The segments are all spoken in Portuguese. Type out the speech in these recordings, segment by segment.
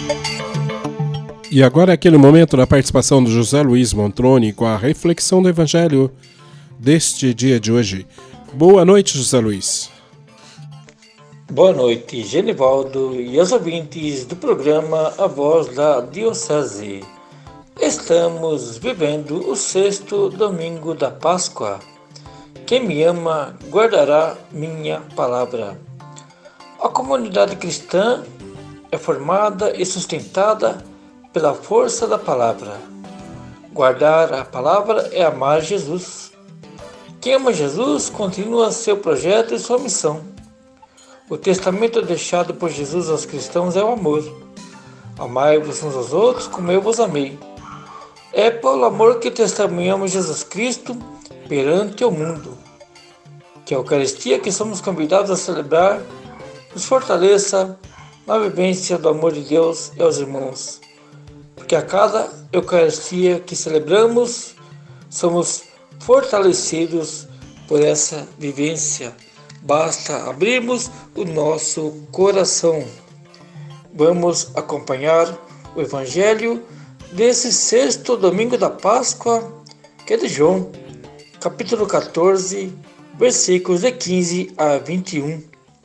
E agora é aquele momento da participação do José Luiz Montroni com a reflexão do Evangelho deste dia de hoje. Boa noite, José Luiz. Boa noite, Genivaldo e aos ouvintes do programa A Voz da Diocese. Estamos vivendo o 6º domingo da Páscoa. Quem me ama guardará minha palavra. A comunidade cristã é formada e sustentada pela força da palavra. Guardar a palavra é amar Jesus. Quem ama Jesus continua seu projeto e sua missão. O testamento deixado por Jesus aos cristãos é o amor. Amai-vos uns aos outros como eu vos amei. É pelo amor que testemunhamos Jesus Cristo perante o mundo. Que a Eucaristia que somos convidados a celebrar nos fortaleça na vivência do amor de Deus e aos irmãos. Porque a cada Eucaristia que celebramos, somos fortalecidos por essa vivência. Basta abrirmos o nosso coração. Vamos acompanhar o Evangelho desse 6º domingo da Páscoa, que é de João, capítulo 14, versículos de 15 a 21.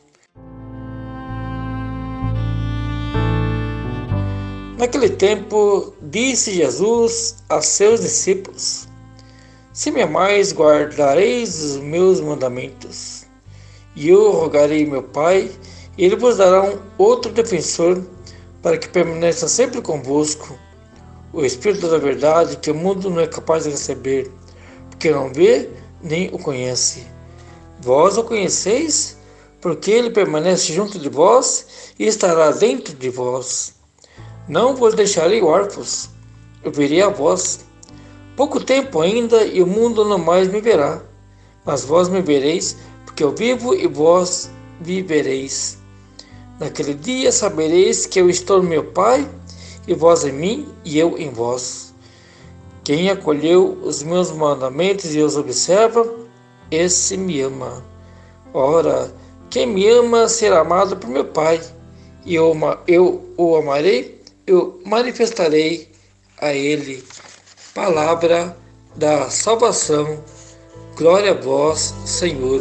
Naquele tempo, disse Jesus a seus discípulos: Se me amais, guardareis os meus mandamentos. E eu rogarei meu Pai, e ele vos dará um outro defensor, para que permaneça sempre convosco, o Espírito da verdade, que o mundo não é capaz de receber, porque não vê nem o conhece. Vós o conheceis, porque ele permanece junto de vós e estará dentro de vós. Não vos deixarei órfãos, eu virei a vós. Pouco tempo ainda e o mundo não mais me verá, mas vós me vereis, porque eu vivo e vós vivereis. Naquele dia sabereis que eu estou no meu Pai, e vós em mim e eu em vós. Quem acolheu os meus mandamentos e os observa, esse me ama. Ora, quem me ama será amado por meu Pai, e eu o amarei, eu manifestarei a ele. Palavra da salvação. Glória a vós, Senhor.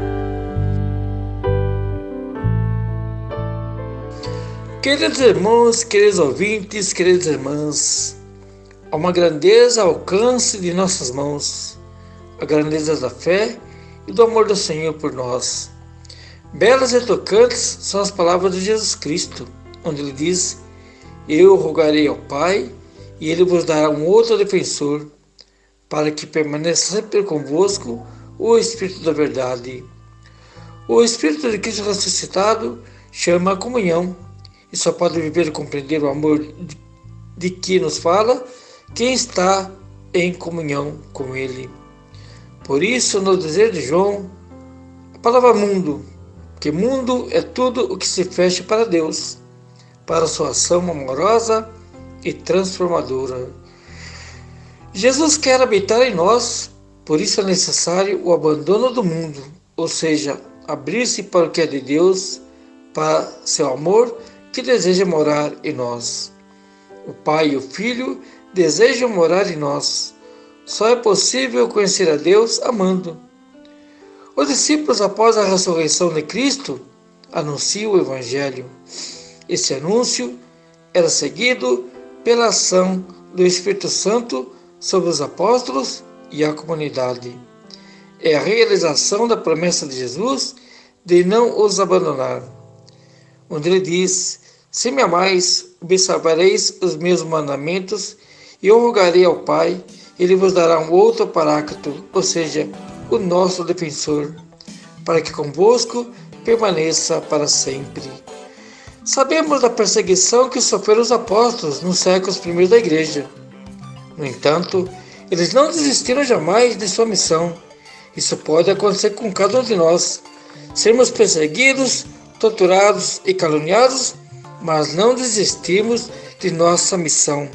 Queridos irmãos, queridos ouvintes, queridas irmãs, há uma grandeza ao alcance de nossas mãos, a grandeza da fé e do amor do Senhor por nós. Belas e tocantes são as palavras de Jesus Cristo, onde ele diz: Eu rogarei ao Pai, e ele vos dará um outro defensor, para que permaneça sempre convosco o Espírito da verdade. O Espírito de Cristo ressuscitado chama a comunhão, e só pode viver e compreender o amor de que nos fala quem está em comunhão com Ele. Por isso, no dizer de João, a palavra mundo, que mundo é tudo o que se fecha para Deus, para sua ação amorosa e transformadora. Jesus quer habitar em nós, por isso é necessário o abandono do mundo, ou seja, abrir-se para o que é de Deus, para seu amor que deseja morar em nós. O Pai e o Filho desejam morar em nós. Só é possível conhecer a Deus amando. Os discípulos, após a ressurreição de Cristo, anunciam o Evangelho. Esse anúncio era seguido pela ação do Espírito Santo sobre os apóstolos e a comunidade. É a realização da promessa de Jesus de não os abandonar, onde ele diz: Se me amais, observareis os meus mandamentos, e eu rogarei ao Pai, ele vos dará um outro paráclito, ou seja, o nosso defensor, para que convosco permaneça para sempre. Sabemos da perseguição que sofreram os apóstolos nos séculos primeiros da Igreja. No entanto, eles não desistiram jamais de sua missão. Isso pode acontecer com cada um de nós. Sermos perseguidos, torturados e caluniados, mas não desistimos de nossa missão.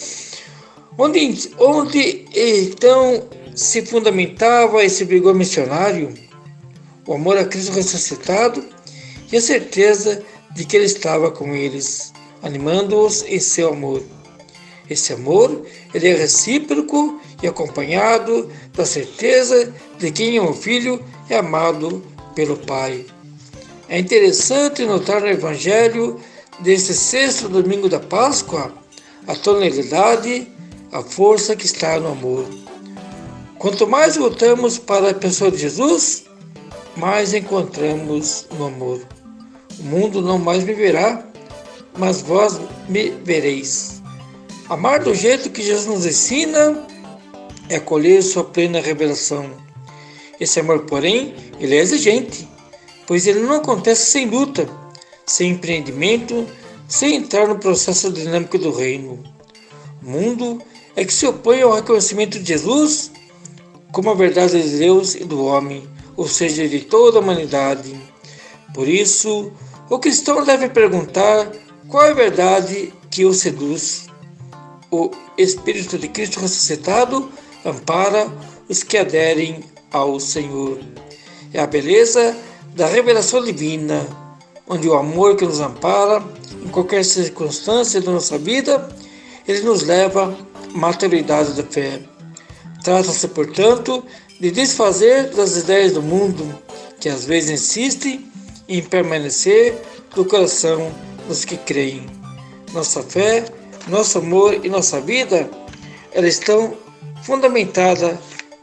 Onde então se fundamentava esse vigor missionário? O amor a Cristo ressuscitado e a certeza de que Ele estava com eles. animando-os em seu amor. Esse amor, ele é recíproco e acompanhado da certeza de que quem é um filho é amado pelo Pai. É interessante notar no Evangelho deste sexto domingo da Páscoa a tonalidade, a força que está no amor. Quanto mais voltamos para a pessoa de Jesus, mais encontramos no amor. O mundo não mais me verá, mas vós me vereis. Amar do jeito que Jesus nos ensina é acolher sua plena revelação. Esse amor, porém, ele é exigente, pois ele não acontece sem luta, sem empreendimento, sem entrar no processo dinâmico do reino. O mundo é que se opõe ao reconhecimento de Jesus como a verdade de Deus e do homem, ou seja, de toda a humanidade. Por isso, o cristão deve perguntar qual é a verdade que o seduz. O Espírito de Cristo ressuscitado ampara os que aderem ao Senhor. É a beleza da revelação divina, onde o amor que nos ampara em qualquer circunstância da nossa vida, ele nos leva à maturidade da fé. Trata-se, portanto, de desfazer das ideias do mundo, que às vezes insistem em permanecer no coração dos que creem. Nossa fé, nosso amor e nossa vida, elas estão fundamentadas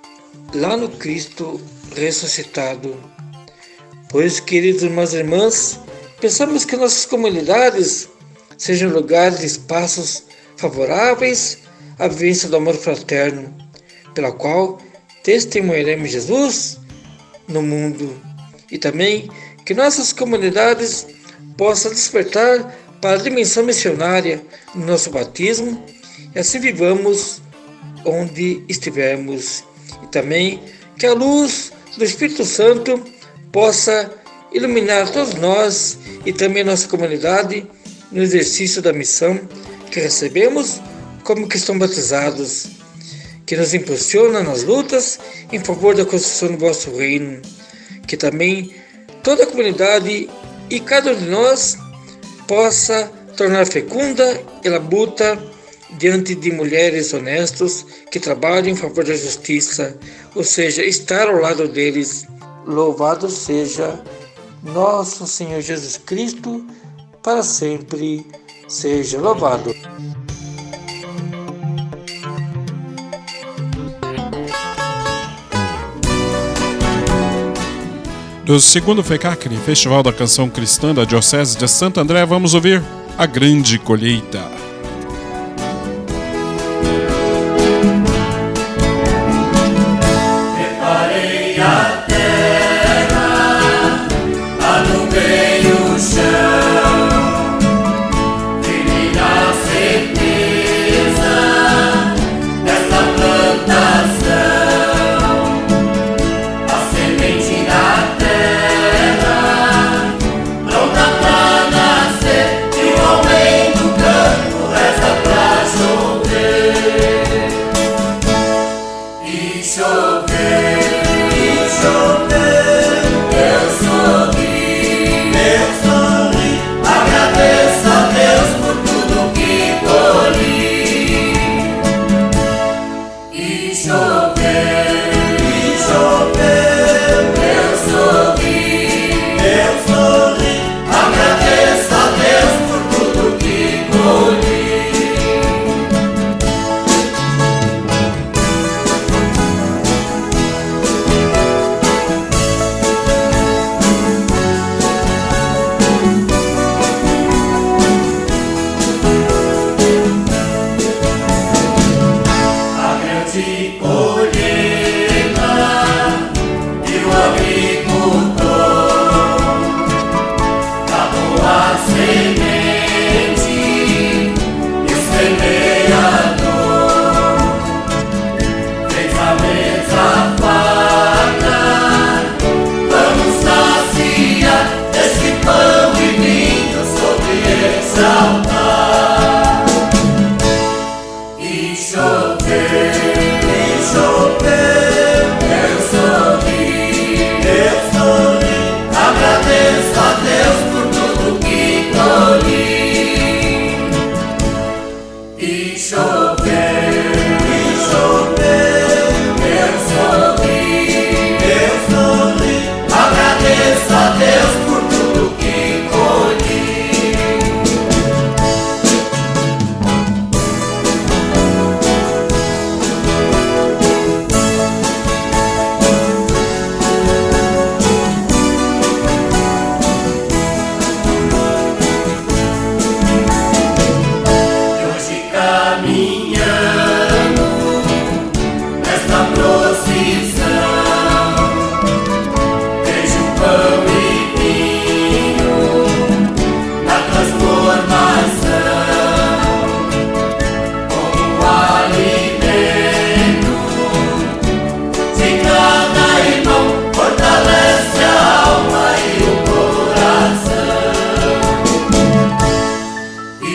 lá no Cristo ressuscitado. Por isso, queridos irmãos e irmãs, pensamos que nossas comunidades sejam lugares e espaços favoráveis à vivência do amor fraterno, pela qual testemunharemos Jesus no mundo, e também que nossas comunidades possam despertar para a dimensão missionária no nosso batismo, e assim vivamos onde estivermos, e também que a luz do Espírito Santo possa iluminar todos nós e também nossa comunidade no exercício da missão que recebemos como cristãos batizados, que nos impulsiona nas lutas em favor da construção do vosso reino, que também toda a comunidade e cada um de nós possa tornar fecunda e labuta diante de mulheres honestas que trabalham em favor da justiça, ou seja, estar ao lado deles. Louvado seja nosso Senhor Jesus Cristo, para sempre seja louvado. Do segundo FECACRI, Festival da Canção Cristã da Diocese de Santo André, vamos ouvir A Grande Colheita. Preparei a terra, alumei o chão, firme na certeza desta plantação, a semente da terra, pronta para nascer, e o homem do campo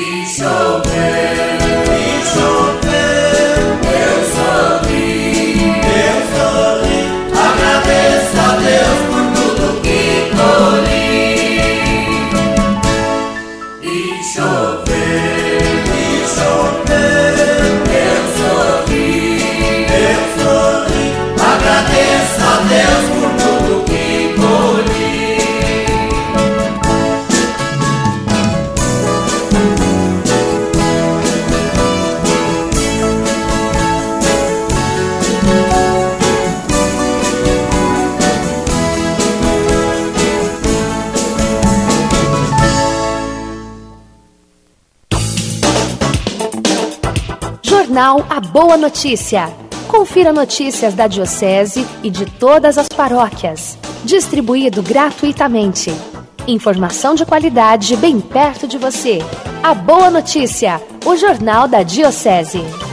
Jornal A Boa Notícia. Confira notícias da Diocese e de todas as paróquias. Distribuído gratuitamente. Informação de qualidade bem perto de você. A Boa Notícia, o Jornal da Diocese.